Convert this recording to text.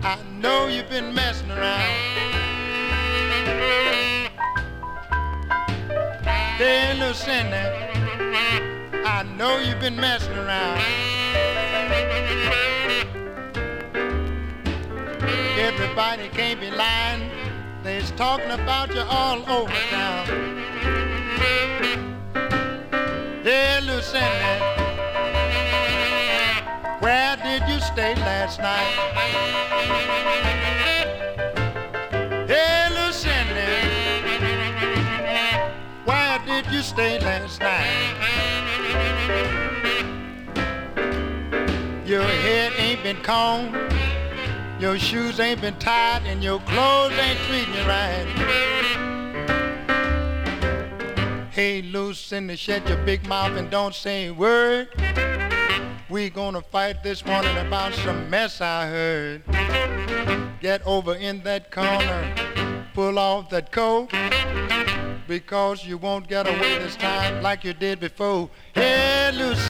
I know you've been messing around. Hey, Lucinda, I know you've been messing around. Everybody can't be lying. They's talking about you all over town. Hey, Lucinda, where did you stay last night? Hey, Lucinda, where did you stay last night? Your head ain't been combed, your shoes ain't been tied, and your clothes ain't treating you right. Hey, Lucinda, shut your big mouth and don't say a word. We gonna fight this morning about some mess I heard. Get over in that corner, pull off that coat, because you won't get away this time like you did before. Hey, Lucinda.